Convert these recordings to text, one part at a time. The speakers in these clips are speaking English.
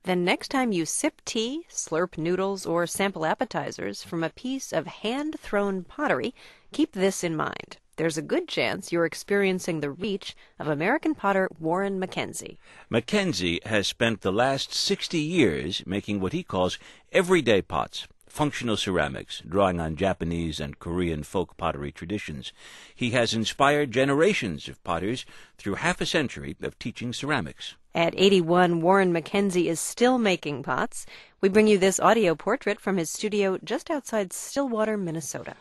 Then next time you sip tea, slurp noodles, or sample appetizers from a piece of hand-thrown pottery, keep this in mind. There's a good chance you're experiencing the reach of American potter Warren Mackenzie. Mackenzie has spent the last 60 years making what he calls everyday pots, functional ceramics, drawing on Japanese and Korean folk pottery traditions. He has inspired generations of potters through half a century of teaching ceramics. At 81, Warren Mackenzie is still making pots. We bring you this audio portrait from his studio just outside Stillwater, Minnesota.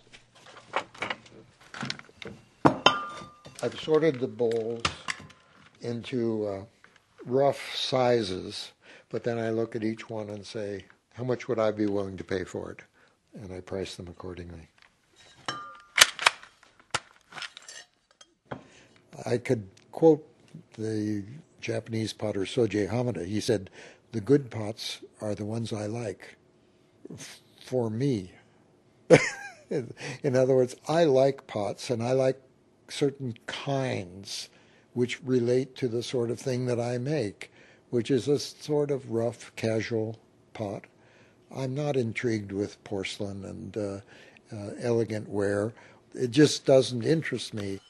I've sorted the bowls into rough sizes, but then I look at each one and say, how much would I be willing to pay for it? And I price them accordingly. I could quote the Japanese potter Soji Hamada. He said, the good pots are the ones I like for me. In other words, I like pots, and I like certain kinds which relate to the sort of thing that I make, which is a sort of rough, casual pot. I'm not intrigued with porcelain and elegant ware. It just doesn't interest me.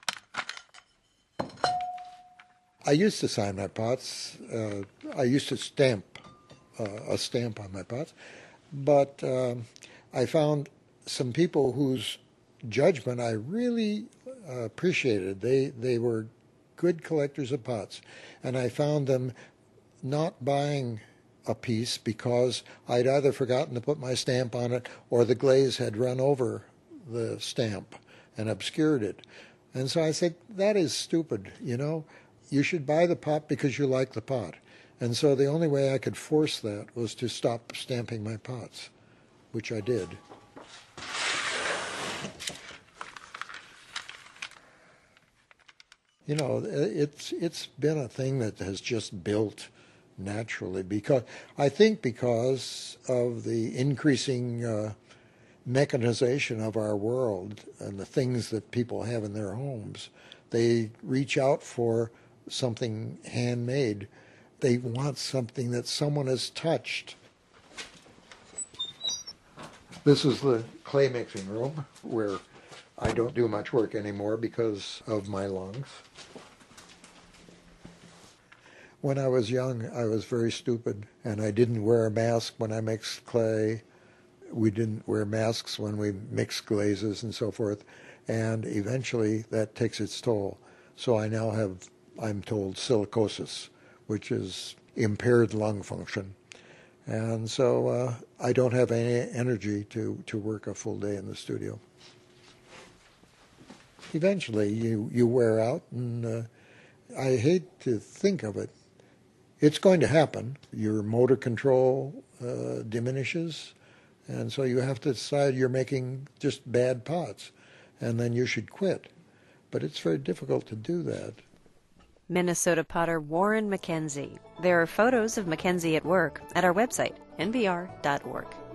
I used to sign my pots. I used to stamp a stamp on my pots, but I found some people whose judgment I really appreciated. They were good collectors of pots, and I found them not buying a piece because I'd either forgotten to put my stamp on it or the glaze had run over the stamp and obscured it. And so I said, that is stupid, you know. You should buy the pot because you like the pot. And so the only way I could force that was to stop stamping my pots, which I did. You know, it's been a thing that has just built naturally, because of the increasing mechanization of our world and the things that people have in their homes. They reach out for something handmade. They want something that someone has touched. This is the clay mixing room where I don't do much work anymore because of my lungs. When I was young, I was very stupid, and I didn't wear a mask when I mixed clay. We didn't wear masks when we mixed glazes and so forth, and eventually that takes its toll. So I now have, I'm told, silicosis, which is impaired lung function. And so I don't have any energy to work a full day in the studio. Eventually you wear out, and I hate to think of it. It's going to happen. Your motor control diminishes, and so you have to decide you're making just bad pots, and then you should quit. But it's very difficult to do that. Minnesota potter Warren Mackenzie. There are photos of Mackenzie at work at our website, npr.org.